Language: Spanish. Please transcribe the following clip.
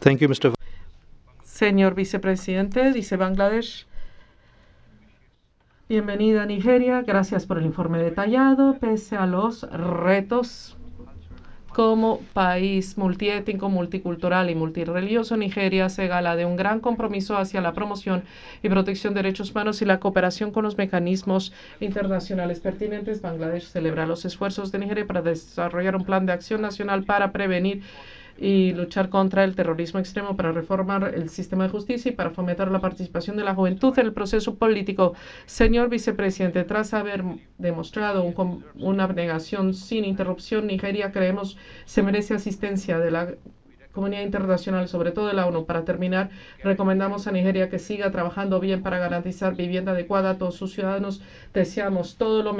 Thank you, Mr. Señor vicepresidente, dice Bangladesh. Bienvenida Nigeria, gracias por el informe detallado. Pese a los retos como país multiétnico, multicultural y multirreligioso, Nigeria se gala de un gran compromiso hacia la promoción y protección de derechos humanos y la cooperación con los mecanismos internacionales pertinentes. Bangladesh celebra los esfuerzos de Nigeria para desarrollar un plan de acción nacional para prevenir y luchar contra el terrorismo extremo, para reformar el sistema de justicia y para fomentar la participación de la juventud en el proceso político. Señor vicepresidente, tras haber demostrado una abnegación sin interrupción, Nigeria, creemos, se merece asistencia de la comunidad internacional, sobre todo de la ONU. Para terminar, recomendamos a Nigeria que siga trabajando bien para garantizar vivienda adecuada a todos sus ciudadanos. Deseamos todo lo